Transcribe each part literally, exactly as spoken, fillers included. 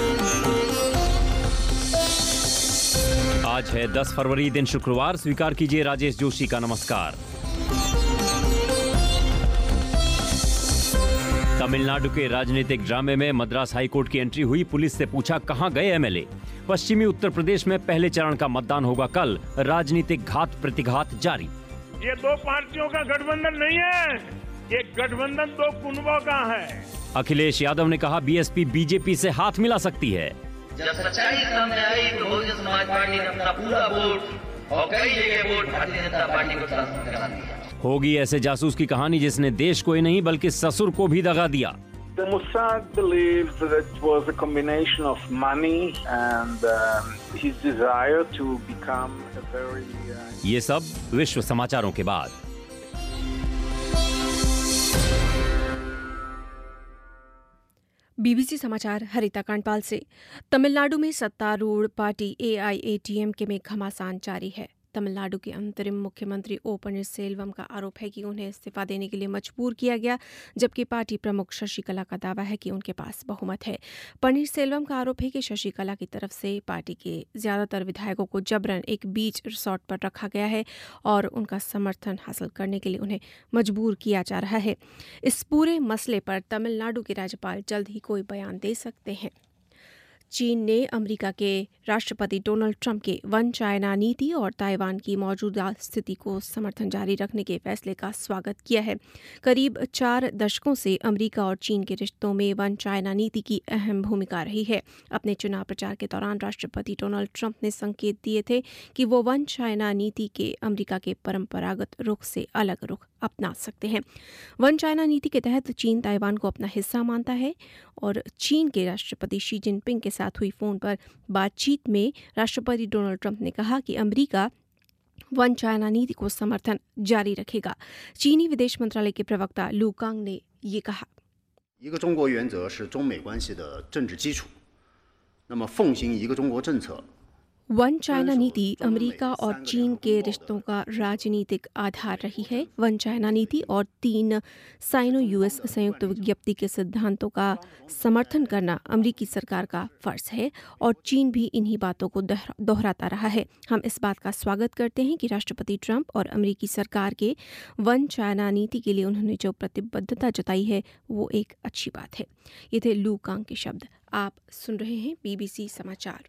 आज है दस फरवरी, दिन शुक्रवार। स्वीकार कीजिए राजेश जोशी का नमस्कार। तमिलनाडु के राजनीतिक ड्रामे में मद्रास हाईकोर्ट की एंट्री हुई। पुलिस से पूछा कहां गए एमएलए। पश्चिमी उत्तर प्रदेश में पहले चरण का मतदान होगा कल। राजनीतिक घात प्रतिघात जारी। ये दो पार्टियों का गठबंधन नहीं है, ये गठबंधन दो कुनबों का है। अखिलेश यादव ने कहा बीएसपी बीजेपी से हाथ मिला सकती है। जब सच्चाई सामने आई तो बहुजन समाज पार्टी ने अपना पूरा वोट और कई जगह वोट भारतीय जनता पार्टी को ट्रांसफर करा दिया। होगी ऐसे जासूस की कहानी जिसने देश को ही नहीं बल्कि ससुर को भी दगा दिया। The Mossad believes that it was a combination of money and um, his desire to become a very uh... ये सब विश्व समाचारों के बाद। बीबीसी समाचार हरिता कांडपाल से। तमिलनाडु में सत्तारूढ़ पार्टी एआईएडीएमके में घमासान जारी है। तमिलनाडु के अंतरिम मुख्यमंत्री ओ पनीरसेल्वम का आरोप है कि उन्हें इस्तीफा देने के लिए मजबूर किया गया, जबकि पार्टी प्रमुख शशिकला का दावा है कि उनके पास बहुमत है। पनीरसेल्वम का आरोप है कि शशिकला की तरफ से पार्टी के ज्यादातर विधायकों को जबरन एक बीच रिसोर्ट पर रखा गया है और उनका समर्थन हासिल करने के लिए उन्हें मजबूर किया जा रहा है। इस पूरे मसले पर तमिलनाडु के राज्यपाल जल्द ही कोई बयान दे सकते हैं। चीन ने अमेरिका के राष्ट्रपति डोनाल्ड ट्रंप के वन चाइना नीति और ताइवान की मौजूदा स्थिति को समर्थन जारी रखने के फैसले का स्वागत किया है। करीब चार दशकों से अमेरिका और चीन के रिश्तों में वन चाइना नीति की अहम भूमिका रही है। अपने चुनाव प्रचार के दौरान राष्ट्रपति डोनाल्ड ट्रंप ने संकेत दिए थे कि वो वन चाइना नीति के अमेरिका के परंपरागत रुख से अलग रुख अपना सकते हैं। वन चाइना नीति के तहत चीन ताइवान को अपना हिस्सा मानता है और चीन के राष्ट्रपति शी जिनपिंग के साथ हुई फोन पर बातचीत में राष्ट्रपति डोनाल्ड ट्रंप ने कहा कि अमेरिका वन चाइना नीति को समर्थन जारी रखेगा। चीनी विदेश मंत्रालय के प्रवक्ता लू कांग ने ये कहा, 一个中国原则是中美关系的政治基础，那么奉行一个中国政策 वन चाइना नीति अमेरिका और चीन के रिश्तों का राजनीतिक आधार रही है। वन चाइना नीति और तीन साइनो यूएस संयुक्त विज्ञप्ति के सिद्धांतों का समर्थन करना अमेरिकी सरकार का फर्ज है और चीन भी इन्हीं बातों को दोहराता रहा है। हम इस बात का स्वागत करते हैं कि राष्ट्रपति ट्रंप और अमेरिकी सरकार के वन चाइना नीति के लिए उन्होंने जो प्रतिबद्धता जताई है वो एक अच्छी बात है। ये थे लू कांग के शब्द। आप सुन रहे हैं बीबीसी समाचार।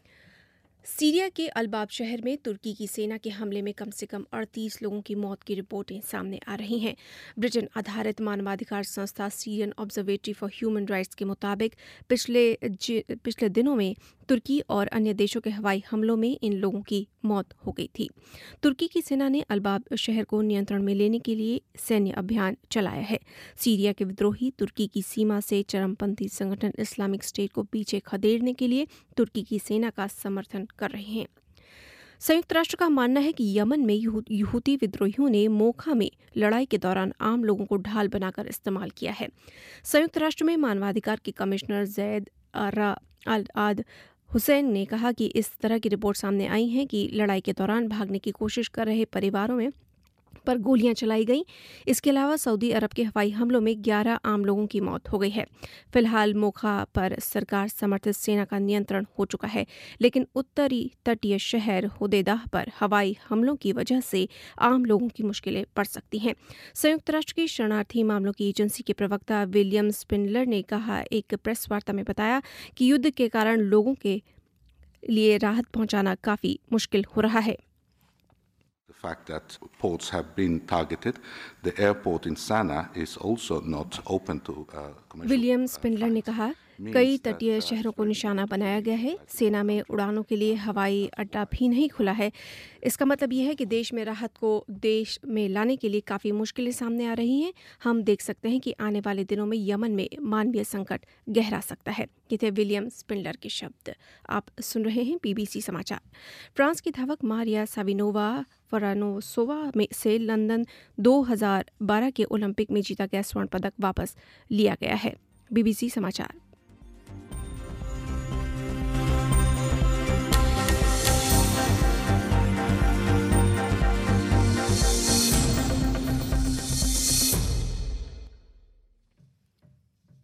सीरिया के अलबाब शहर में तुर्की की सेना के हमले में कम से कम अड़तीस लोगों की मौत की रिपोर्टें सामने आ रही हैं। ब्रिटेन आधारित मानवाधिकार संस्था Syrian observatory for human rights के मुताबिक पिछले पिछले दिनों में तुर्की और अन्य देशों के हवाई हमलों में इन लोगों की मौत हो गई थी। तुर्की की सेना ने अलबाब शहर को नियंत्रण में लेने के लिए सैन्य अभियान चलाया है। सीरिया के विद्रोही तुर्की की सीमा से चरमपंथी संगठन इस्लामिक स्टेट को पीछे खदेड़ने के लिए तुर्की की सेना का समर्थन कर रहे हैं। संयुक्त राष्ट्र का मानना है कि यमन में यहूदी विद्रोहियों ने मोखा में लड़ाई के दौरान आम लोगों को ढाल बनाकर इस्तेमाल किया है। संयुक्त राष्ट्र में मानवाधिकार के कमिश्नर जैद अल आद हुसैन ने कहा कि इस तरह की रिपोर्ट सामने आई है कि लड़ाई के दौरान भागने की कोशिश कर रहे परिवारों में पर गोलियां चलाई गईं। इसके अलावा सऊदी अरब के हवाई हमलों में ग्यारह आम लोगों की मौत हो गई है। फिलहाल मोखा पर सरकार समर्थित सेना का नियंत्रण हो चुका है, लेकिन उत्तरी तटीय शहर हुदैदाह पर हवाई हमलों की वजह से आम लोगों की मुश्किलें बढ़ सकती हैं। संयुक्त राष्ट्र की शरणार्थी मामलों की एजेंसी के प्रवक्ता विलियम स्पिंडलर ने कहा एक प्रेस वार्ता में बताया कि युद्ध के कारण लोगों के लिए राहत पहुंचाना काफी मुश्किल हो रहा है। The fact that ports have been targeted, the airport in Sana'a is also not open to uh, commercial. William Spindler ने कहा कई तटीय शहरों को निशाना बनाया गया है। सेना में उड़ानों के लिए हवाई अड्डा भी नहीं खुला है। इसका मतलब यह है कि देश में राहत को देश में लाने के लिए काफ़ी मुश्किलें सामने आ रही हैं। हम देख सकते हैं कि आने वाले दिनों में यमन में मानवीय संकट गहरा सकता है। ये थे विलियम स्पिंडलर के शब्द। आप सुन रहे हैं बीबीसी समाचार। फ्रांस की धावक मारिया साविनोवा फरानोसोवा में से लंदन दो हज़ार बारह के ओलंपिक में जीता गया स्वर्ण पदक वापस लिया गया है। बीबीसी समाचार।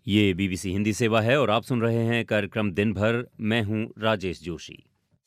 ये बीबीसी हिंदी सेवा है और आप सुन रहे हैं कार्यक्रम दिन भर। मैं हूं राजेश जोशी।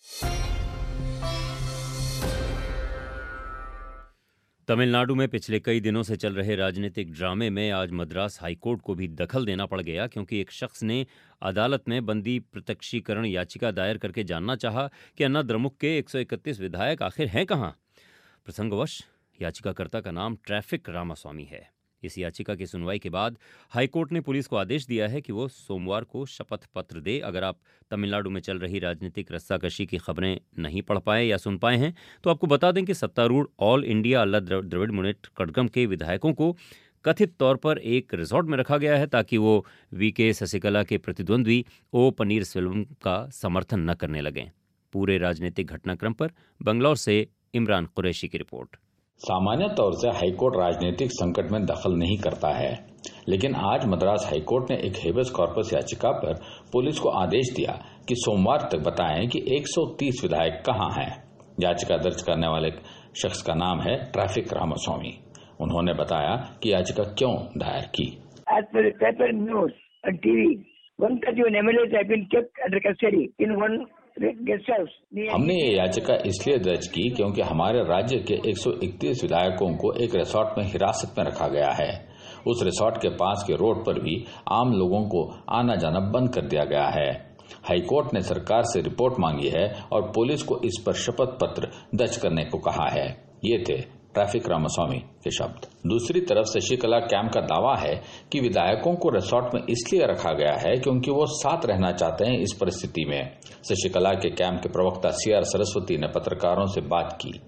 तमिलनाडु में पिछले कई दिनों से चल रहे राजनीतिक ड्रामे में आज मद्रास हाईकोर्ट को भी दखल देना पड़ गया, क्योंकि एक शख्स ने अदालत में बंदी प्रत्यक्षीकरण याचिका दायर करके जानना चाहा कि अन्ना द्रमुक के एक सौ इकतीस विधायक आखिर हैं कहां। प्रसंगवश याचिकाकर्ता का नाम ट्रैफिक रामास्वामी है। इस याचिका की सुनवाई के बाद हाईकोर्ट ने पुलिस को आदेश दिया है कि वो सोमवार को शपथ पत्र दे। अगर आप तमिलनाडु में चल रही राजनीतिक रस्साकशी की खबरें नहीं पढ़ पाए या सुन पाए हैं तो आपको बता दें कि सत्तारूढ़ ऑल इंडिया अल्ला द्रविड़ मुनेत्र कड़गम के विधायकों को कथित तौर पर एक रिजॉर्ट में रखा गया है ताकि वो वी के शशिकला के प्रतिद्वंद्वी ओ पनीरसेल्वम का समर्थन न करने लगें। पूरे राजनीतिक घटनाक्रम पर बंगलौर से इमरान कुरैशी की रिपोर्ट। सामान्य तौर से हाईकोर्ट राजनीतिक संकट में दखल नहीं करता है, लेकिन आज मद्रास हाईकोर्ट ने एक हेबियस कॉर्पस याचिका पर पुलिस को आदेश दिया कि सोमवार तक बताएं कि एक सौ तीस विधायक कहां हैं। याचिका दर्ज करने वाले शख्स का नाम है ट्रैफिक रामास्वामी। उन्होंने बताया कि याचिका क्यों दायर की। As per paper news and T V, one hundred thirty-one M L As have been kept under custody in one guest house. हमने ये याचिका इसलिए दर्ज की क्योंकि हमारे राज्य के एक सौ इकतीस विधायकों को एक रिसोर्ट में हिरासत में रखा गया है। उस रिसोर्ट के पास के रोड पर भी आम लोगों को आना जाना बंद कर दिया गया है। हाईकोर्ट ने सरकार से रिपोर्ट मांगी है और पुलिस को इस पर शपथ पत्र दर्ज करने को कहा है। ये थे ट्रैफिक रामास्वामी के शब्द। दूसरी तरफ शशिकला कैंप का दावा है कि विधायकों को रिसोर्ट में इसलिए रखा गया है क्योंकि वो साथ रहना चाहते हैं इस परिस्थिति में। शशिकला के कैंप के प्रवक्ता सी आर सरस्वती ने पत्रकारों से बात की।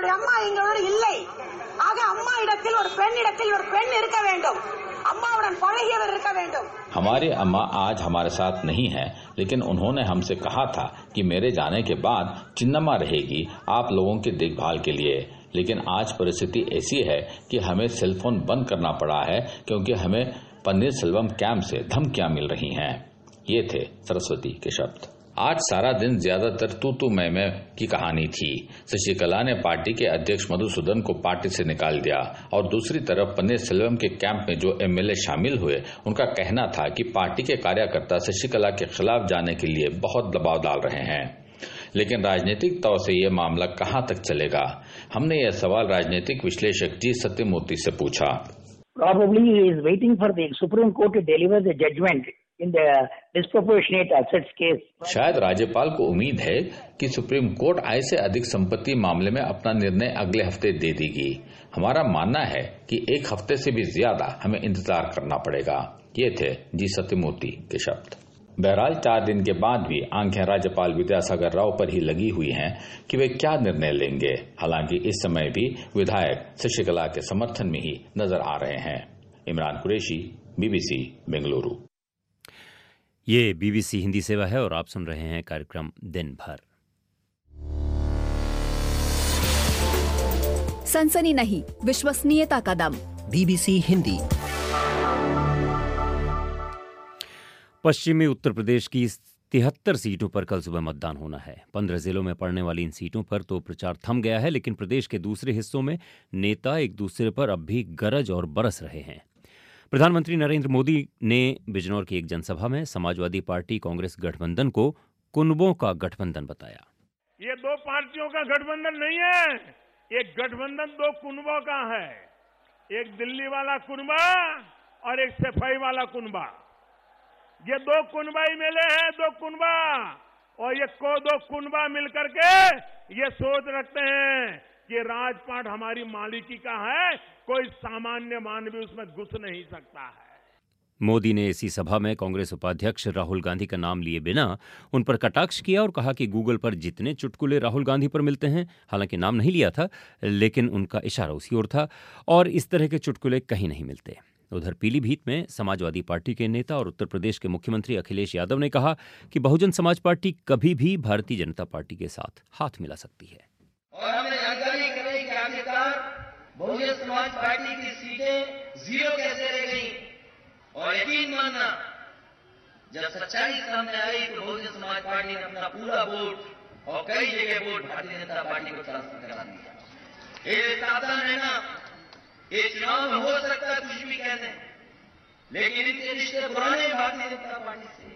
हमारी अम्मा आज हमारे साथ नहीं है, लेकिन उन्होंने हमसे कहा था कि मेरे जाने के बाद चिन्नम्मा रहेगी आप लोगों की देखभाल के लिए। लेकिन आज परिस्थिति ऐसी है कि हमें सेलफोन बंद करना पड़ा है क्योंकि हमें पन्नीरसेल्वम कैंप से धमकियां मिल रही हैं। ये थे सरस्वती के शब्द। आज सारा दिन ज्यादातर तू तू मैं मैं की कहानी थी। शशिकला ने पार्टी के अध्यक्ष मधुसूदन को पार्टी से निकाल दिया और दूसरी तरफ पन्नीरसेल्वम के कैंप में जो एमएलए शामिल हुए उनका कहना था कि पार्टी के कार्यकर्ता शशिकला के खिलाफ जाने के लिए बहुत दबाव डाल रहे हैं। लेकिन राजनीतिक तौर से यह मामला कहां तक चलेगा, हमने यह सवाल राजनीतिक विश्लेषक जी सत्यमूर्ति से पूछा। Probably he is waiting for the Supreme Court to deliver the judgment in the disproportionate assets case. शायद राज्यपाल को उम्मीद है कि सुप्रीम कोर्ट आय से अधिक संपत्ति मामले में अपना निर्णय अगले हफ्ते दे देगी। हमारा मानना है कि एक हफ्ते से भी ज्यादा हमें इंतजार करना पड़ेगा। ये थे जी सत्यमूर्ति के शब्द। बहरहाल चार दिन के बाद भी आंखें राज्यपाल विद्यासागर राव पर ही लगी हुई हैं कि वे क्या निर्णय लेंगे। हालांकि इस समय भी विधायक शशिकला के समर्थन में ही नजर आ रहे हैं। इमरान कुरैशी, बीबीसी बेंगलुरु। ये बीबीसी हिंदी सेवा है और आप सुन रहे हैं कार्यक्रम दिन भर। सनसनी नहीं, विश्वसनीयता का दम। बीबीसी हिंदी। पश्चिमी उत्तर प्रदेश की तिहत्तर सीटों पर कल सुबह मतदान होना है। पंद्रह जिलों में पड़ने वाली इन सीटों पर तो प्रचार थम गया है, लेकिन प्रदेश के दूसरे हिस्सों में नेता एक दूसरे पर अब भी गरज और बरस रहे हैं। प्रधानमंत्री नरेंद्र मोदी ने बिजनौर की एक जनसभा में समाजवादी पार्टी कांग्रेस गठबंधन को कुनबों का गठबंधन बताया। ये दो पार्टियों का गठबंधन नहीं है, ये गठबंधन दो कुनबों का है। एक दिल्ली वाला कुनबा और एक सफाई वाला कुनबा। ये दो कुनबा ही मिले हैं, दो कुनबा, और ये को दो कुनबा मिलकर के ये सोच रखते हैं कि राजपाट हमारी मालिकी का है, कोई सामान्य मानवी उसमें घुस नहीं सकता है। मोदी ने इसी सभा में कांग्रेस उपाध्यक्ष राहुल गांधी का नाम लिए बिना उन पर कटाक्ष किया और कहा कि गूगल पर जितने चुटकुले राहुल गांधी पर मिलते हैं, हालांकि नाम नहीं लिया था लेकिन उनका इशारा उसी ओर था, और इस तरह के चुटकुले कहीं नहीं मिलते। उधर पीलीभीत में समाजवादी पार्टी के नेता और उत्तर प्रदेश के मुख्यमंत्री अखिलेश यादव ने कहा कि बहुजन समाज पार्टी कभी भी भारतीय जनता पार्टी के साथ हाथ मिला सकती है। और हमें जानकारी करें कि आखिरकार बहुजन समाज पार्टी की सीटें जीरो कैसे रह गई। और यकीन मानना, जब सच्चाई सामने आई तो बहुजन समाज पार्टी ने अपना पूरा वोट और कई जगह वोट भारतीय जनता पार्टी को ट्रांसफर करा दिया। ये सावधान रहना, ये चुनाव में हो सकता है कुछ भी कहते हैं, लेकिन इनके रिश्ते पुराने भारतीय जनता पार्टी से।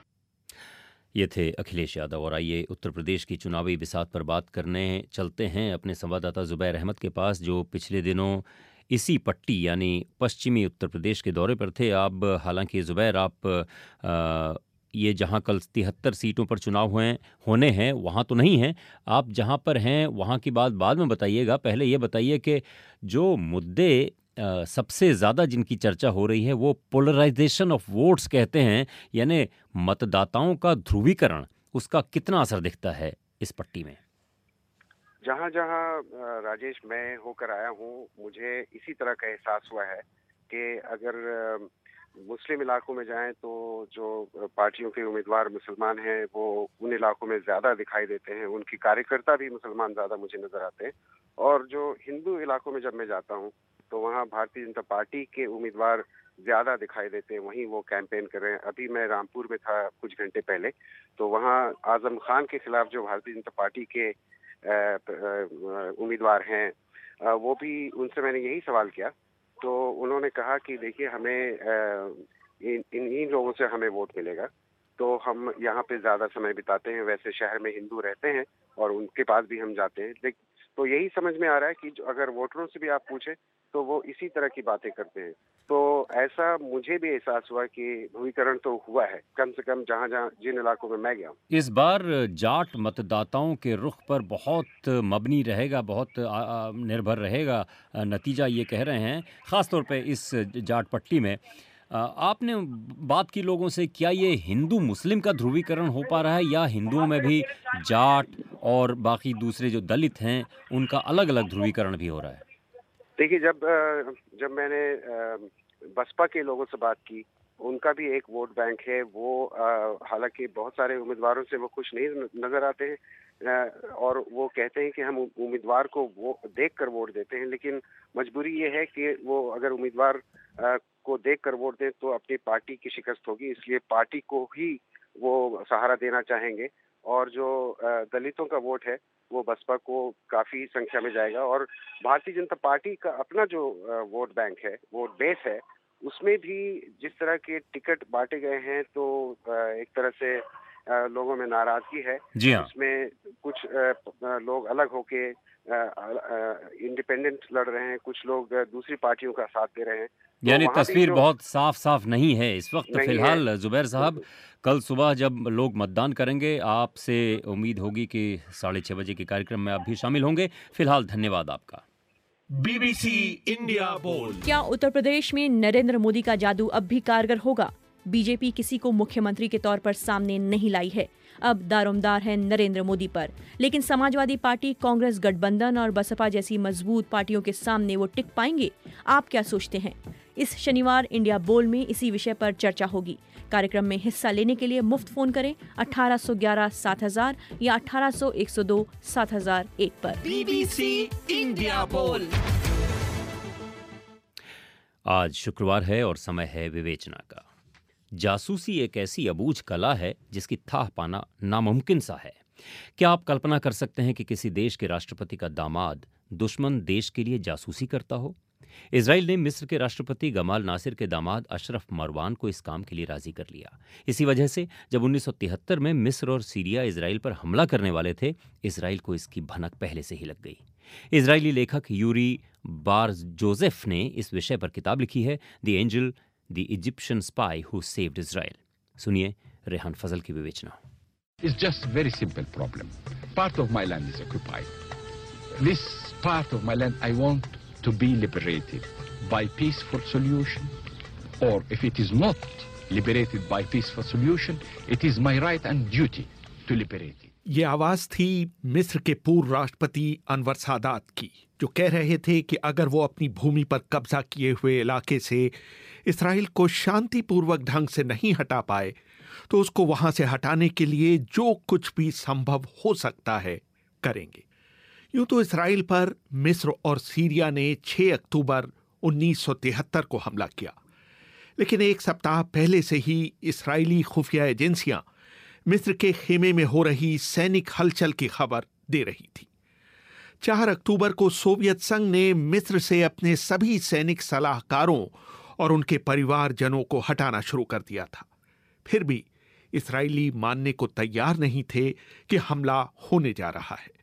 ये थे अखिलेश यादव। और आइए उत्तर प्रदेश की चुनावी बिसात पर बात करने चलते हैं अपने संवाददाता जुबैर अहमद के पास, जो पिछले दिनों इसी पट्टी यानी पश्चिमी उत्तर प्रदेश के दौरे पर थे। अब हालांकि जुबैर, आप आ, ये जहां कल तिहत्तर सीटों पर चुनाव हुए होने हैं वहां तो नहीं हैं, आप जहां पर हैं वहां की बात बाद में बताइएगा। पहले ये बताइए कि जो मुद्दे आ, सबसे ज़्यादा जिनकी चर्चा हो रही है वो पोलराइजेशन ऑफ वोट्स कहते हैं, यानी मतदाताओं का ध्रुवीकरण, उसका कितना असर दिखता है इस पट्टी में? जहाँ जहाँ राजेश मैं होकर आया हूँ, मुझे इसी तरह का एहसास हुआ है कि अगर मुस्लिम इलाकों में जाएं तो जो पार्टियों के उम्मीदवार मुसलमान हैं वो उन इलाकों में ज़्यादा दिखाई देते हैं, उनकी कार्यकर्ता भी मुसलमान ज़्यादा मुझे नज़र आते हैं। और जो हिंदू इलाकों में जब मैं जाता हूँ तो वहाँ भारतीय जनता पार्टी के उम्मीदवार ज़्यादा दिखाई देते हैं, वहीं वो कैंपेन कर रहे हैं। अभी मैं रामपुर में था कुछ घंटे पहले, तो वहाँ आजम खान के खिलाफ जो भारतीय जनता पार्टी के उम्मीदवार हैं, वो भी, उनसे मैंने यही सवाल किया तो उन्होंने कहा कि देखिए हमें इन इन लोगों से हमें वोट मिलेगा, तो हम यहाँ पे ज़्यादा समय बिताते हैं। वैसे शहर में हिंदू रहते हैं और उनके पास भी हम जाते हैं, तो यही समझ में आ रहा है कि अगर वोटरों से भी आप पूछें तो वो इसी तरह की बातें करते हैं। तो ऐसा मुझे भी एहसास हुआ कि ध्रुवीकरण तो हुआ है, कम से कम जहाँ जहाँ जिन इलाकों में मैं गया हूँ। इस बार जाट मतदाताओं के रुख पर बहुत मबनी रहेगा, बहुत निर्भर रहेगा, नतीजा ये कह रहे हैं, ख़ास तौर पे इस जाट पट्टी में। आपने बात की लोगों से, क्या ये हिंदू मुस्लिम का ध्रुवीकरण हो पा रहा है या हिंदुओं में भी जाट और बाकी दूसरे जो दलित हैं उनका अलग अलग ध्रुवीकरण भी हो रहा है? देखिए, जब जब मैंने बसपा के लोगों से बात की, उनका भी एक वोट बैंक है, वो हालांकि बहुत सारे उम्मीदवारों से वो खुश नहीं नजर आते हैं और वो कहते हैं कि हम उम्मीदवार को वो देख कर वोट देते हैं, लेकिन मजबूरी ये है कि वो अगर उम्मीदवार को देख कर वोट दें तो अपनी पार्टी की शिकस्त होगी, इसलिए पार्टी को ही वो सहारा देना चाहेंगे। और जो दलितों का वोट है वो बसपा को काफी संख्या में जाएगा। और भारतीय जनता पार्टी का अपना जो वोट बैंक है, वोट बेस है, उसमें भी जिस तरह के टिकट बांटे गए हैं तो एक तरह से लोगों में नाराजगी है। जी हाँ। उसमें कुछ लोग अलग होके इंडिपेंडेंट लड़ रहे हैं, कुछ लोग दूसरी पार्टियों का साथ दे रहे हैं, यानी तस्वीर बहुत साफ साफ नहीं है इस वक्त फिलहाल। जुबैर साहब, कल सुबह जब लोग मतदान करेंगे, आपसे उम्मीद होगी कि साढ़े छः बजे के कार्यक्रम में आप भी शामिल होंगे। फिलहाल धन्यवाद आपका। बीबीसी इंडिया बोल। क्या उत्तर प्रदेश में नरेंद्र मोदी का जादू अब भी कारगर होगा? बीजेपी किसी को मुख्यमंत्री के तौर पर सामने नहीं लाई है, अब दारोमदार है नरेंद्र मोदी पर। लेकिन समाजवादी पार्टी, कांग्रेस गठबंधन और बसपा जैसी मजबूत पार्टियों के सामने वो टिक पाएंगे? आप क्या सोचते हैं? इस शनिवार इंडिया बोल में इसी विषय पर चर्चा होगी। कार्यक्रम में हिस्सा लेने के लिए मुफ्त फोन करें अठारह सौ ग्यारह सात हजार या अठारह सौ एक सौ दो सात हजार एक पर। बीबीसी इंडिया बोल। आज शुक्रवार है और समय है विवेचना का। जासूसी एक ऐसी अबूझ कला है जिसकी थाह पाना नामुमकिन सा है। क्या आप कल्पना कर सकते हैं कि किसी देश के राष्ट्रपति का दामाद दुश्मन देश के लिए जासूसी करता हो? इजराइल ने मिस्र के राष्ट्रपति गमाल नासिर के दामाद अशरफ मरवान को इस काम के लिए राजी कर लिया। इसी वजह से जब उन्नीस सौ तिहत्तर में मिस्र और सीरिया इजराइल पर हमला करने वाले थे, इजराइल को इसकी भनक पहले से ही लग गई। इजरायली लेखक यूरी बार जोसेफ ने इस विषय पर किताब लिखी है, the angel the Egyptian spy who saved Israel. सुनिए रेहान फजल की विवेचना। It's just very simple problem. Part of my land is occupied. This part of my land I want to be liberated by peaceful solution, or if it is not liberated by peaceful solution, it is my right and duty to liberate it. ये आवाज थी मिस्र के पूर्व राष्ट्रपति अनवर सादात की, जो कह रहे थे कि अगर वो अपनी भूमि पर कब्जा किए हुए इलाके से इसराइल को शांतिपूर्वक ढंग से नहीं हटा पाए तो उसको वहां से हटाने के लिए जो कुछ भी संभव हो सकता है करेंगे। यूं तो इसराइल पर मिस्र और सीरिया ने छह अक्टूबर उन्नीस सौ तिहत्तर को हमला किया, लेकिन एक सप्ताह पहले से ही इसराइली खुफिया एजेंसियां मिस्र के खेमे में हो रही सैनिक हलचल की खबर दे रही थी। चार अक्टूबर को सोवियत संघ ने मिस्र से अपने सभी सैनिक सलाहकारों और उनके परिवारजनों को हटाना शुरू कर दिया था। फिर भी इस्राएली मानने को तैयार नहीं थे कि हमला होने जा रहा है।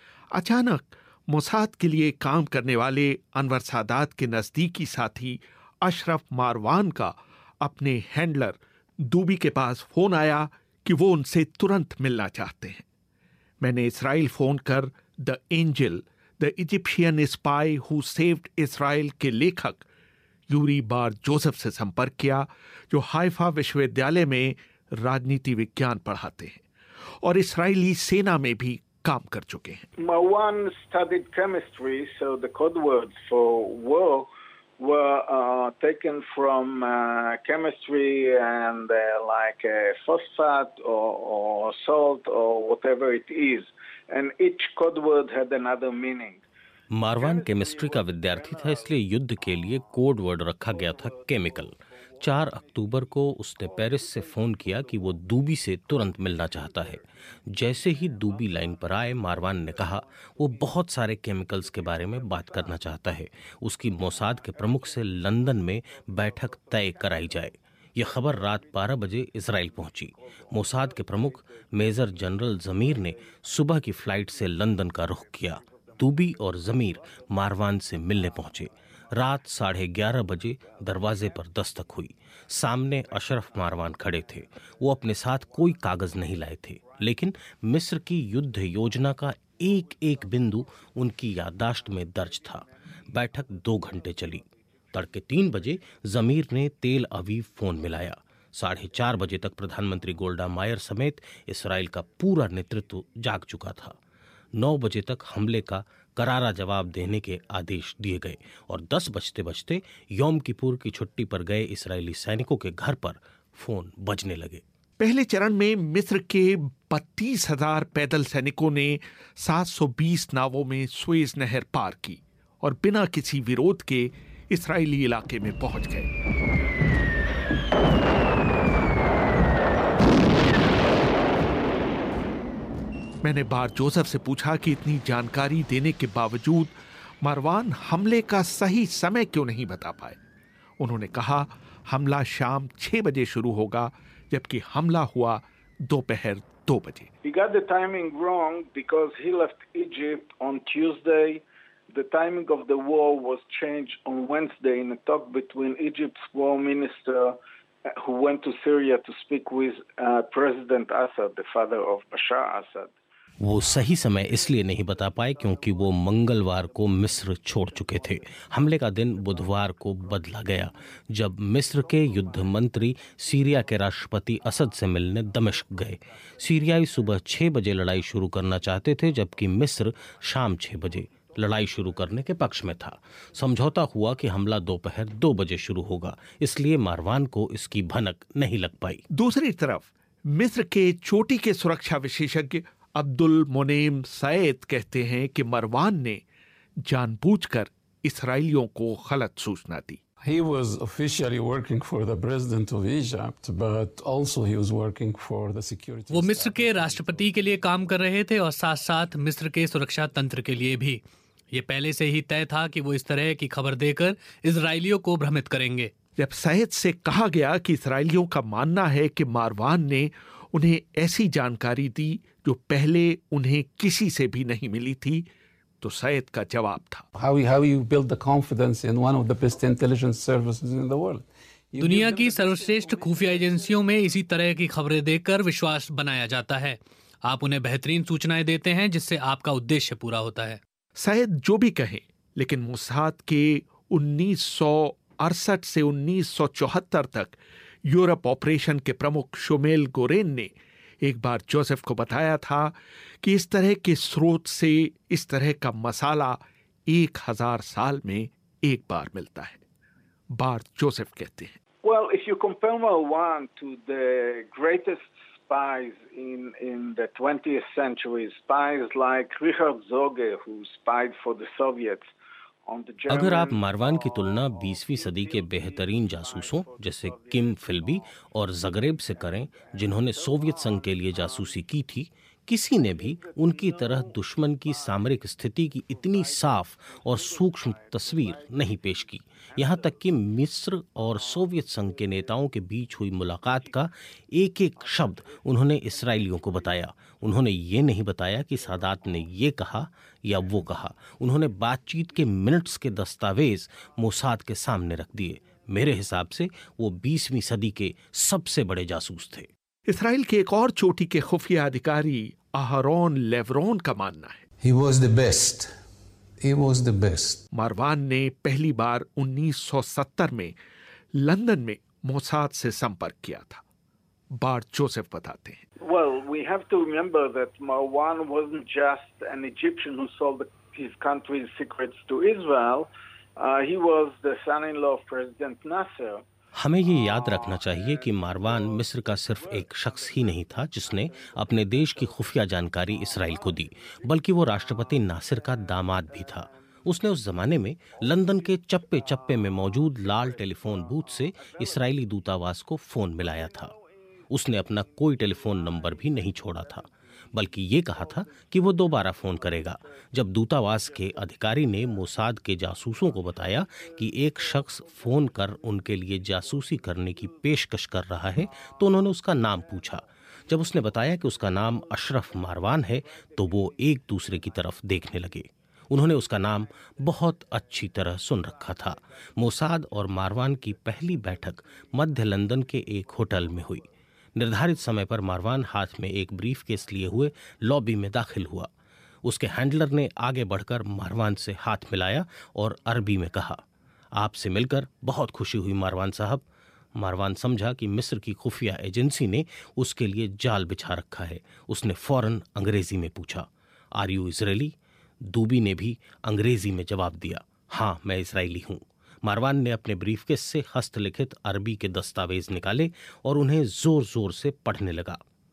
अचानक मोसाद के लिए काम करने वाले अनवर सादात के नजदीकी साथी अशरफ मारवान का अपने हैंडलर दूबी के पास फोन आया कि वो उनसे तुरंत मिलना चाहते हैं। मैंने इस्राइल फोन कर the angel, the Egyptian spy who saved Israel के लेखक यूरी बार जोसेफ से संपर्क किया, जो हाइफा विश्वविद्यालय में राजनीति विज्ञान पढ़ाते हैं और इस्राएली सेना में भी काम कर चुके हैं। Marwan studied chemistry, so the code words for war were uh, taken from uh, chemistry and uh, like uh, phosphate or, or salt or whatever it is, and each code word had another meaning. Marwan chemistry का विद्यार्थी था, इसलिए युद्ध के लिए code word रखा गया था केमिकल। चार अक्टूबर को उसने पेरिस से फोन किया कि वो दूबी से तुरंत मिलना चाहता है। जैसे ही दूबी लाइन पर आए, मारवान ने कहा वो बहुत सारे केमिकल्स के बारे में बात करना चाहता है। उसकी मोसाद के प्रमुख से लंदन में बैठक तय कराई जाए। यह खबर रात बारह बजे इजराइल पहुंची। मोसाद के प्रमुख मेजर जनरल जमीर ने सुबह की फ्लाइट से लंदन का रुख किया। दूबी और जमीर मारवान से मिलने पहुंचे। रात साढ़े ग्यारह बजे दरवाजे पर दस्तक हुई। सामने अशरफ मारवान खड़े थे। वो अपने साथ कोई कागज नहीं लाए थे, लेकिन मिस्र की युद्ध योजना का एक एक बिंदु उनकी याददाश्त में दर्ज था। बैठक दो घंटे चली। तड़के तीन बजे जमीर ने तेल अवीव फोन मिलाया। साढ़े चार बजे तक प्रधानमंत्री गोल्डा मायर समेत इसराइल का पूरा नेतृत्व जाग चुका था। नौ बजे तक हमले का करारा जवाब देने के आदेश दिए गए और दस बजते बजते यौम किपुर की छुट्टी पर गए इस्राएली सैनिकों के घर पर फोन बजने लगे। पहले चरण में मिस्र के बत्तीस हजार पैदल सैनिकों ने सात सौ बीस नावों में सुएज नहर पार की और बिना किसी विरोध के इस्राएली इलाके में पहुंच गए। मैंने बार जोसेफ से पूछा कि इतनी जानकारी देने के बावजूद मारवान हमले का सही समय क्यों नहीं बता पाए। उन्होंने कहा हमला शाम छह बजे शुरू होगा, जबकि हमला हुआ दोपहर दो बजे। He got the timing wrong because he left Egypt on Tuesday. The timing of the war was changed on Wednesday in a talk between Egypt's war minister who went to Syria to speak with uh, President Assad, the father of Bashar Assad. वो सही समय इसलिए नहीं बता पाए क्योंकि वो मंगलवार को मिस्र छोड़ चुके थे। हमले का दिन बुधवार को बदला गया, जब मिस्र के युद्ध मंत्री सीरिया के राष्ट्रपति असद से मिलने दमिश्क गए। सीरियाई सुबह छह बजे लड़ाई शुरू करना चाहते थे, जबकि मिस्र शाम छह बजे लड़ाई शुरू करने के पक्ष में था। समझौता हुआ कि हमला दोपहर दो बजे शुरू होगा, इसलिए मारवान को इसकी भनक नहीं लग पाई। दूसरी तरफ मिस्र के चोटी के सुरक्षा विशेषज्ञ अब्दुल मोनेम सैयद कहते हैं कि मारवान ने जानबूझकर इसराइलियों को गलत सूचना दी। He was officially working for the president of Egypt, but also he was working for the security. वो मिस्र के राष्ट्रपति के लिए काम कर रहे थे और साथ साथ मिस्र के सुरक्षा तंत्र के लिए भी। ये पहले से ही तय था कि वो इस तरह की खबर देकर इजराइलियों को भ्रमित करेंगे। जब सैयद से कहा गया कि इसराइलियों का मानना है कि मारवान ने उन्हें ऐसी जानकारी दी जो पहले उन्हें किसी से भी नहीं मिली थी, तो सैयद का जवाब था, How how you build the confidence in one of the best intelligence services in the world. दुनिया की सर्वश्रेष्ठ खुफिया एजेंसियों में इसी तरह की खबरें देकर विश्वास बनाया जाता है। आप उन्हें बेहतरीन सूचनाएं देते हैं जिससे आपका उद्देश्य पूरा होता है। सैयद जो भी कहें, लेकिन मोसाद के उन्नीस सौ अड़सठ से उन्नीस सौ चौहत्तर तक यूरोप ऑपरेशन के प्रमुख शोमेल गोरेन ने एक बार जोसेफ को बताया था कि इस तरह के स्रोत से इस तरह का मसाला एक हजार साल में एक बार मिलता है। बार जोसेफ कहते हैं, Well, if you compare Marwan to the greatest spies in in the twentieth century, spies like Richard Zoge, who spied for the Soviets. अगर आप मारवान की तुलना बीसवीं सदी के बेहतरीन जासूसों जैसे किम फिल्बी और ज़गरेब से करें, जिन्होंने सोवियत संघ के लिए जासूसी की थी, किसी ने भी उनकी तरह दुश्मन की सामरिक स्थिति की इतनी साफ और सूक्ष्म तस्वीर नहीं पेश की। यहाँ तक कि मिस्र और सोवियत संघ के नेताओं के बीच हुई मुलाकात का एक एक शब्द उन्होंने इसराइलियों को बताया। उन्होंने ये नहीं बताया कि सादात ने ये कहा या वो कहा। उन्होंने बातचीत के मिनट्स के दस्तावेज मोसाद के सामने रख दिए। मेरे हिसाब से वो बीसवीं सदी के सबसे बड़े जासूस थे। इसराइल के एक और चोटी के खुफिया अधिकारी आहरोन लेवरोन का मानना है, He was the best. He was the best. Marwan ने पहली बार उन्नीस सौ सत्तर में लंदन में मोसाद से संपर्क किया था। बार्ट जोसेफ बताते हैं, Well, we have to remember that Marwan wasn't just an Egyptian who sold his country's secrets to Israel. Uh, he was the son-in-law of President Nasser. हमें ये याद रखना चाहिए कि मारवान मिस्र का सिर्फ एक शख्स ही नहीं था जिसने अपने देश की खुफिया जानकारी इसराइल को दी, बल्कि वो राष्ट्रपति नासिर का दामाद भी था। उसने उस जमाने में लंदन के चप्पे चप्पे में मौजूद लाल टेलीफोन बूथ से इसराइली दूतावास को फोन मिलाया था। उसने अपना कोई टेलीफोन नंबर भी नहीं छोड़ा था, बल्कि ये कहा था कि वो दोबारा फोन करेगा। जब दूतावास के अधिकारी ने मोसाद के जासूसों को बताया कि एक शख्स फोन कर उनके लिए जासूसी करने की पेशकश कर रहा है, तो उन्होंने उसका नाम पूछा। जब उसने बताया कि उसका नाम अशरफ मारवान है, तो वो एक दूसरे की तरफ देखने लगे। उन्होंने उसका नाम बहुत अच्छी तरह सुन रखा था। मोसाद और मारवान की पहली बैठक मध्य लंदन के एक होटल में हुई। निर्धारित समय पर मारवान हाथ में एक ब्रीफकेस लिए हुए लॉबी में दाखिल हुआ। उसके हैंडलर ने आगे बढ़कर मारवान से हाथ मिलाया और अरबी में कहा, आपसे मिलकर बहुत खुशी हुई मारवान साहब। मारवान समझा कि मिस्र की खुफिया एजेंसी ने उसके लिए जाल बिछा रखा है। उसने फौरन अंग्रेजी में पूछा, आर यू इजरायली? दूबी ने भी अंग्रेजी में जवाब दिया, हाँ मैं इजरायली हूँ। मारवान ने अपने ब्रीफकेस से हस्तलिखित अरबी के दस्तावेज निकाले और उन्हें जोर जोर से पढ़ने लगा।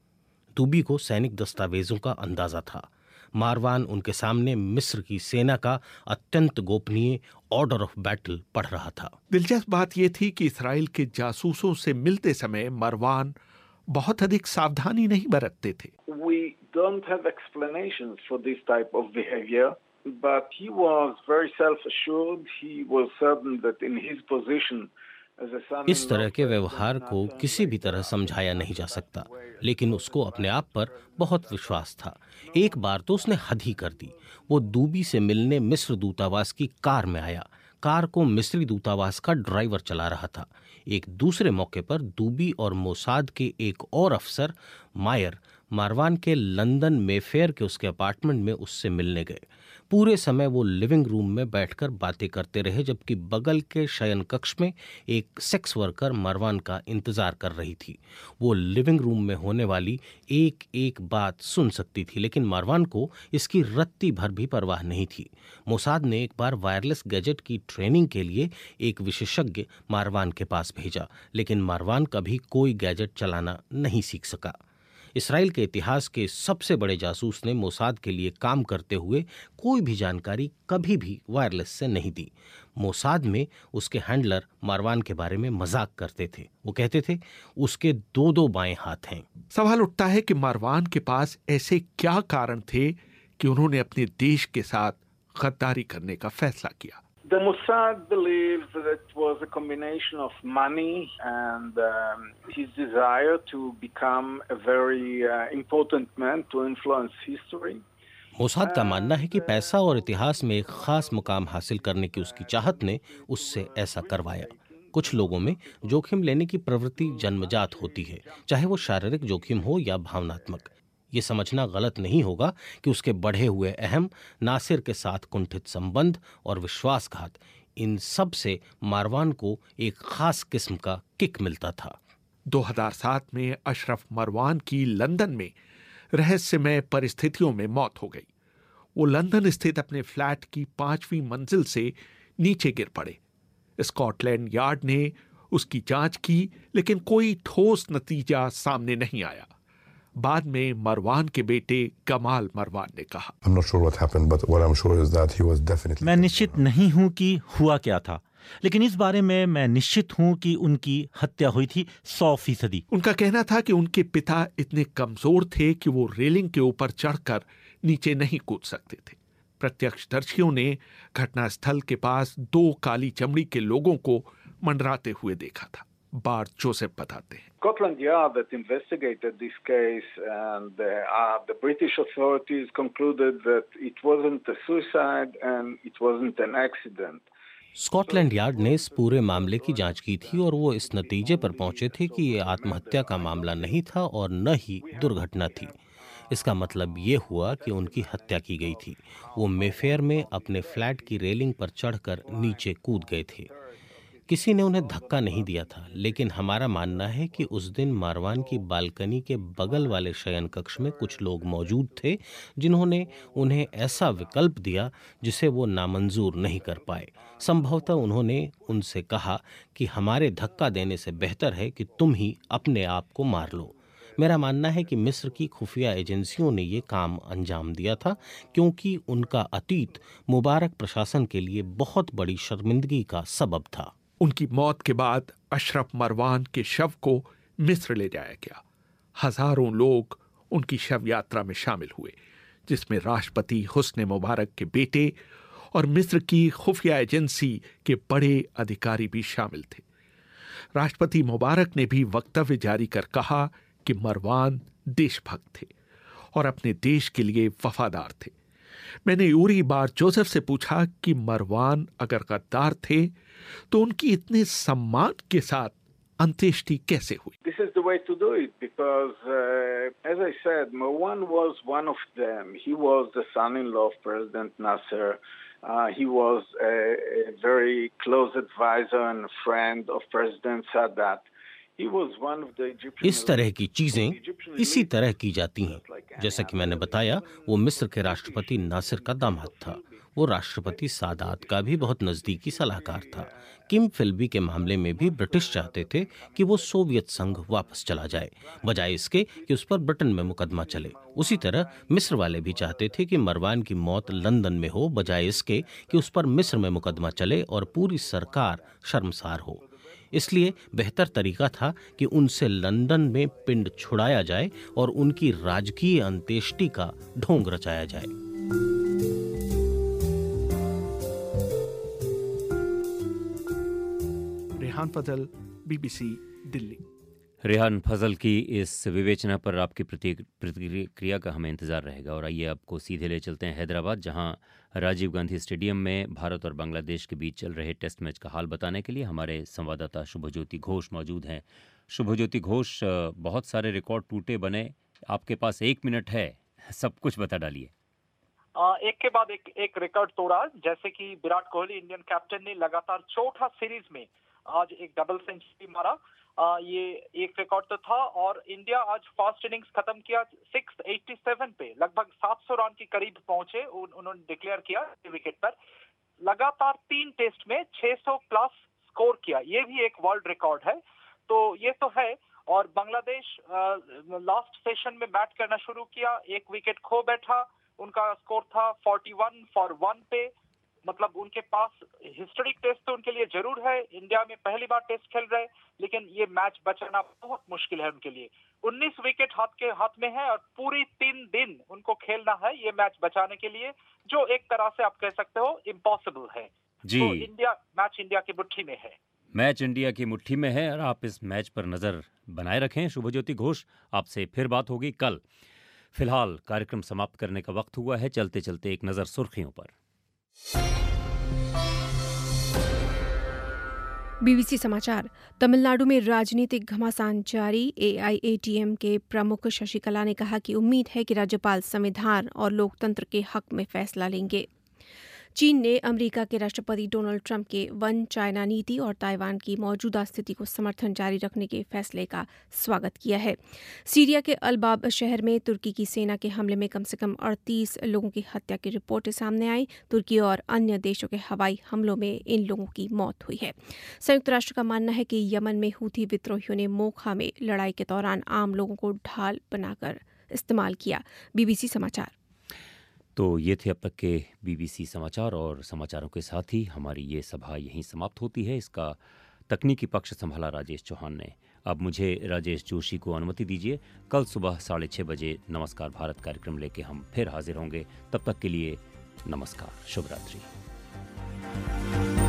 दूबी को सैनिक दस्तावेजों का अंदाजा था। मारवान उनके सामने मिस्र की सेना का अत्यंत गोपनीय ऑर्डर ऑफ बैटल पढ़ रहा था। दिलचस्प बात यह थी कि इसराइल के जासूसों से मिलते समय मारवान बहुत अधिक सावधानी नहीं बरतते थे। We don't have explanations for this type of behavior, but he was very self-assured. He was certain that in his position as a son. इस तरह के व्यवहार को किसी भी तरह समझाया नहीं जा सकता, लेकिन उसको अपने आप पर बहुत विश्वास था। एक बार तो उसने हद ही कर दी। वो दूबी से मिलने मिस्र दूतावास की कार में आया। कार को मिस्री दूतावास का ड्राइवर चला रहा था। एक दूसरे मौके पर दूबी और मोसाद के एक और अफसर मायर मारवान के लंदन मेफेयर के उसके अपार्टमेंट में उससे मिलने गए। पूरे समय वो लिविंग रूम में बैठकर बातें करते रहे, जबकि बगल के शयन कक्ष में एक सेक्स वर्कर मारवान का इंतजार कर रही थी। वो लिविंग रूम में होने वाली एक एक बात सुन सकती थी, लेकिन मारवान को इसकी रत्ती भर भी परवाह नहीं थी। मोसाद ने एक बार वायरलेस गैजेट की ट्रेनिंग के लिए एक विशेषज्ञ मारवान के पास भेजा, लेकिन मारवान कभी कोई गैजेट चलाना नहीं सीख सका। इसराइल के इतिहास के सबसे बड़े जासूस ने मोसाद के लिए काम करते हुए कोई भी जानकारी कभी भी वायरलेस से नहीं दी। मोसाद में उसके हैंडलर मारवान के बारे में मजाक करते थे। वो कहते थे उसके दो दो बाएं हाथ हैं। सवाल उठता है कि मारवान के पास ऐसे क्या कारण थे कि उन्होंने अपने देश के साथ गद्दारी करने का फैसला किया। The Mossad believes that it was a combination of money and um, his desire to become a very uh, important man to influence history. Mossad का मानना है कि पैसा और इतिहास में एक खास मुकाम हासिल करने की उसकी चाहत ने उससे ऐसा करवाया। कुछ लोगों में जोखिम लेने की प्रवृत्ति जन्मजात होती है, चाहे वो शारीरिक जोखिम हो या भावनात्मक। ये समझना गलत नहीं होगा कि उसके बढ़े हुए अहम, नासिर के साथ कुंठित संबंध और विश्वासघात, इन सब से मारवान को एक खास किस्म का किक मिलता था। दो हज़ार सात में अशरफ मारवान की लंदन में रहस्यमय परिस्थितियों में मौत हो गई। वो लंदन स्थित अपने फ्लैट की पांचवी मंजिल से नीचे गिर पड़े। स्कॉटलैंड यार्ड ने उसकी जांच की, लेकिन कोई ठोस नतीजा सामने नहीं आया। बाद में मरवान के बेटे कमाल मरवान ने कहा, I'm not sure what happened, but what I'm sure is that he was definitely. मैं निश्चित नहीं हूं कि हुआ क्या था, लेकिन इस बारे में मैं निश्चित हूं कि उनकी हत्या हुई थी सौ फीसदी। उनका कहना था कि उनके पिता इतने कमजोर थे कि वो रेलिंग के ऊपर चढ़कर नीचे नहीं कूद सकते थे। प्रत्यक्षदर्शियों ने घटनास्थल के पास दो काली चमड़ी के लोगों को मंडराते हुए देखा था। बार्ट जोसेफ बताते हैं, Scotland Yard that investigated this case and uh, uh, the British authorities concluded that it wasn't a suicide and it wasn't an accident. Scotland Yard ने इस पूरे मामले की जांच की थी और वो इस नतीजे पर पहुंचे थे कि ये आत्महत्या का मामला नहीं था और न ही दुर्घटना थी। इसका मतलब ये हुआ कि उनकी हत्या की गई थी। वो मेफेयर में अपने फ्लैट की रेलिंग पर चढ़कर नीचे कूद गए थे। किसी ने उन्हें धक्का नहीं दिया था, लेकिन हमारा मानना है कि उस दिन मारवान की बालकनी के बगल वाले शयन कक्ष में कुछ लोग मौजूद थे जिन्होंने उन्हें ऐसा विकल्प दिया जिसे वो नामंजूर नहीं कर पाए। संभवतः उन्होंने उनसे कहा कि हमारे धक्का देने से बेहतर है कि तुम ही अपने आप को मार लो। मेरा मानना है कि मिस्र की खुफिया एजेंसियों ने ये काम अंजाम दिया था क्योंकि उनका अतीत मुबारक प्रशासन के लिए बहुत बड़ी शर्मिंदगी का सबब था। उनकी मौत के बाद अशरफ मरवान के शव को मिस्र ले जाया गया। हजारों लोग उनकी शव यात्रा में शामिल हुए, जिसमें राष्ट्रपति हुस्ने मुबारक के बेटे और मिस्र की खुफिया एजेंसी के बड़े अधिकारी भी शामिल थे। राष्ट्रपति मुबारक ने भी वक्तव्य जारी कर कहा कि मरवान देशभक्त थे और अपने देश के लिए वफादार थे। मैंने यूरी बार जोसेफ से पूछा कि मरवान अगर गद्दार थे तो उनकी इतने सम्मान के साथ अंत्येष्टि कैसे हुई? This is the way to do it because, uh, as I said, Marwan was one of them. He was the son-in-law of President Nasser. Uh, he was a, a very close advisor and friend of President Sadat. He was one of the Egyptian. इस तरह की चीजें इसी तरह की जाती हैं। जैसा कि मैंने बताया, वो मिस्र के राष्ट्रपति नासिर का दामाद था। वो राष्ट्रपति सादात का भी बहुत नजदीकी सलाहकार था। किम फिल्बी के मामले में भी ब्रिटिश चाहते थे कि वो सोवियत संघ वापस चला जाए, बजाय इसके कि उस पर ब्रिटेन में मुकदमा चले। उसी तरह मिस्र वाले भी चाहते थे कि मरवान की मौत लंदन में हो, बजाय इसके कि उस पर मिस्र में मुकदमा चले और पूरी सरकार शर्मसार हो। इसलिए बेहतर तरीका था कि उनसे लंदन में पिंड छुड़ाया जाए और उनकी राजकीय अंत्येष्टि का ढोंग रचाया जाए। रेहान फजल, बीबीसी दिल्ली। रेहान फजल की इस विवेचना पर आपकी प्रतिक्रिया का हमें इंतज़ार रहेगा। और आइए आपको सीधे ले चलते हैं हैदराबाद, जहां राजीव गांधी स्टेडियम में भारत और बांग्लादेश के बीच चल रहे टेस्ट मैच का हाल बताने के लिए हमारे संवाददाता शुभज्योति घोष मौजूद हैं। शुभज्योति घोष, बहुत सारे रिकॉर्ड टूटे बने, आपके पास एक मिनट है, सब कुछ बता डालिए। एक के बाद एक एक रिकॉर्ड तोड़ा, जैसे कि विराट कोहली इंडियन कैप्टन ने लगातार चौथा सीरीज में आज एक डबल सेंचुरी मारा। आ, ये एक रिकॉर्ड तो था और इंडिया आज फास्ट इनिंग्स खत्म किया छह सौ सत्तासी पे, लगभग सात सौ रन के करीब पहुंचे। उन, उन्होंने डिक्लेयर किया विकेट पर। लगातार तीन टेस्ट में छह सौ प्लस स्कोर किया, ये भी एक वर्ल्ड रिकॉर्ड है। तो ये तो है। और बांग्लादेश लास्ट सेशन में बैट करना शुरू किया, एक विकेट खो बैठा। उनका स्कोर था इकतालीस फॉर वन पे, मतलब उनके पास हिस्टोरिक टेस्ट तो उनके लिए जरूर है। इंडिया में पहली बार टेस्ट खेल रहे, लेकिन ये मैच बचाना बहुत मुश्किल है उनके लिए। उन्नीस विकेट हाथ के हाथ में है और पूरी तीन दिन उनको खेलना है ये मैच बचाने के लिए, जो एक तरह से आप कह सकते हो इम्पॉसिबल है जी। तो इंडिया मैच इंडिया की मुट्ठी में है। मैच इंडिया की मुट्ठी में है और आप इस मैच पर नजर बनाए रखें। शुभज्योति घोष, आपसे फिर बात होगी कल। फिलहाल कार्यक्रम समाप्त करने का वक्त हुआ है। चलते चलते एक नजर सुर्खियों पर। बीबीसी समाचार। तमिलनाडु में राजनीतिक घमासान जारी। एआईएडीएम के प्रमुख शशिकला ने कहा कि उम्मीद है कि राज्यपाल संविधान और लोकतंत्र के हक में फैसला लेंगे। चीन ने अमेरिका के राष्ट्रपति डोनाल्ड ट्रंप के वन चाइना नीति और ताइवान की मौजूदा स्थिति को समर्थन जारी रखने के फैसले का स्वागत किया है। सीरिया के अलबाब शहर में तुर्की की सेना के हमले में कम से कम अड़तीस लोगों की हत्या की रिपोर्टें सामने आई। तुर्की और अन्य देशों के हवाई हमलों में इन लोगों की मौत हुई है। संयुक्त राष्ट्र का मानना है कि यमन में हूथी विद्रोहियों ने मोखा में लड़ाई के दौरान आम लोगों को ढाल बनाकर इस्तेमाल किया। बीबीसी समाचार। तो ये थे अब तक के बीबीसी समाचार, और समाचारों के साथ ही हमारी ये सभा यहीं समाप्त होती है। इसका तकनीकी पक्ष संभाला राजेश चौहान ने। अब मुझे राजेश जोशी को अनुमति दीजिए। कल सुबह साढ़े छः बजे नमस्कार भारत कार्यक्रम लेके हम फिर हाजिर होंगे। तब तक के लिए नमस्कार, शुभ रात्रि।